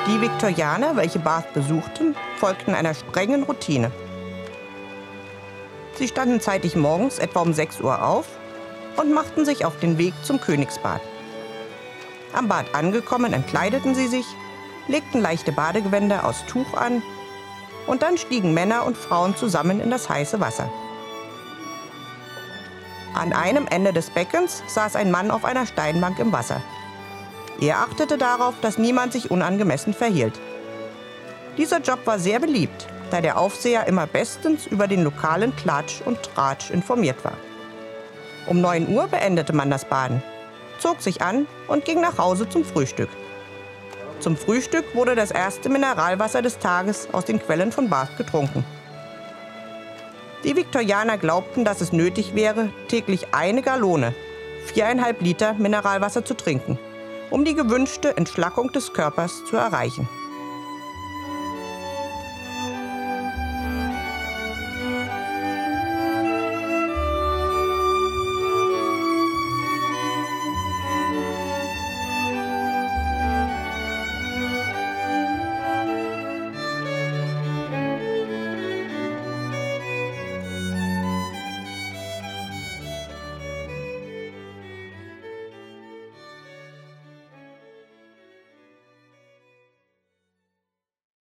Die Viktorianer, welche Bath besuchten, folgten einer strengen Routine. Sie standen zeitig morgens etwa um 6 Uhr auf und machten sich auf den Weg zum Königsbad. Am Bad angekommen, entkleideten sie sich, legten leichte Badegewänder aus Tuch an und dann stiegen Männer und Frauen zusammen in das heiße Wasser. An einem Ende des Beckens saß ein Mann auf einer Steinbank im Wasser. Er achtete darauf, dass niemand sich unangemessen verhielt. Dieser Job war sehr beliebt, da der Aufseher immer bestens über den lokalen Klatsch und Tratsch informiert war. Um 9 Uhr beendete man das Baden, zog sich an und ging nach Hause zum Frühstück. Zum Frühstück wurde das erste Mineralwasser des Tages aus den Quellen von Bath getrunken. Die Viktorianer glaubten, dass es nötig wäre, täglich 1 Gallone, 4,5 Liter Mineralwasser zu trinken, um die gewünschte Entschlackung des Körpers zu erreichen.